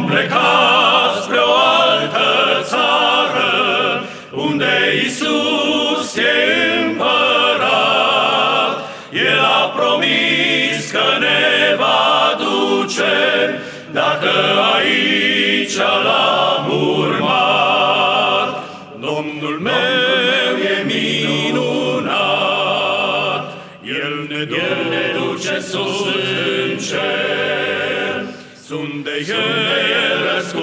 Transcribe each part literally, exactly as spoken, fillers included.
vom pleca spre o altă țară, unde Iisus e împărat. El a promis că ne va duce, dacă aici l-am urmat. Domnul meu e minunat, El ne duce, El ne duce sus în cer, sunt de El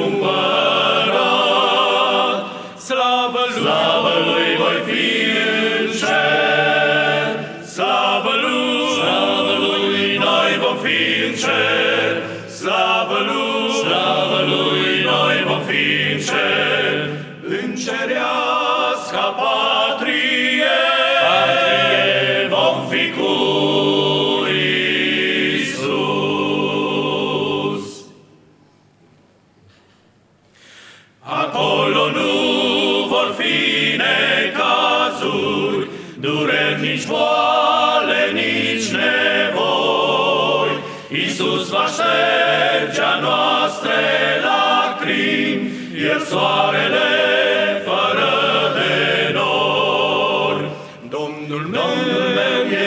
răscumpărat. Slavă Lui, slavă Lui voi fi în cer, slavă Lui, slavă Lui noi vom fi în cer, slavă Lui, slavă Lui noi vom fi în cer. În cerească patrie, patrie vom fi cu Iisus. Acolo nu vor fi necazuri, dureri, nici boale, nici nevoi. Iisus va șterge a noastre lacrimi, El soarele fără de nor. Domnul meu, Domnul meu e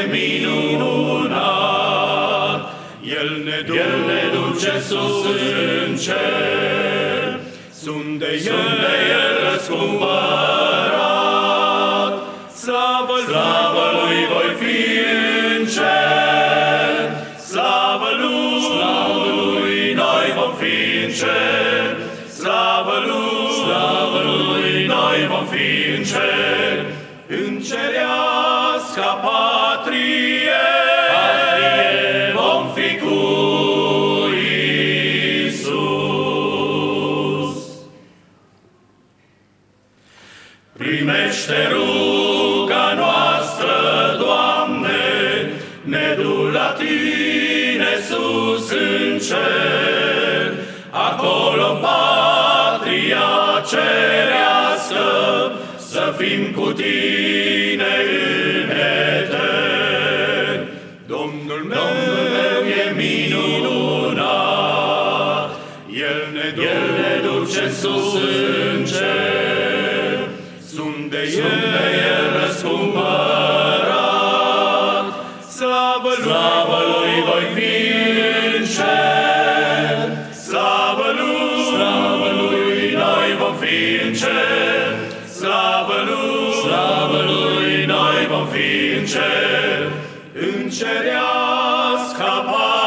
minunat, El ne duce, El ne duce sus în cer, sunt de El, sunt de El răscumpărat. Slavă, slavă Lui voi fi în cer, slavă Lui, slavă Lui noi vom fi în cer, slavă Lui, slavă Lui noi vom fi în cer. În cerească patrie, patrie vom fi cu Iisus. Primește ruga noastră, Doamne, ne du la Tine sus în cer, acolo patria cerească, să fim cu Tine în etern. Domnul meu, Domnul meu e minunat, El ne duce, El ne duce sus în cer, sunt de El, sunt de El răscumpărat. Slavă Lui, slavă Lui voi fi în cer, slavă Lui, slavă Lui noi vom fi în cer, slavă Lui, slavă Lui noi vom fi în cer. În cerească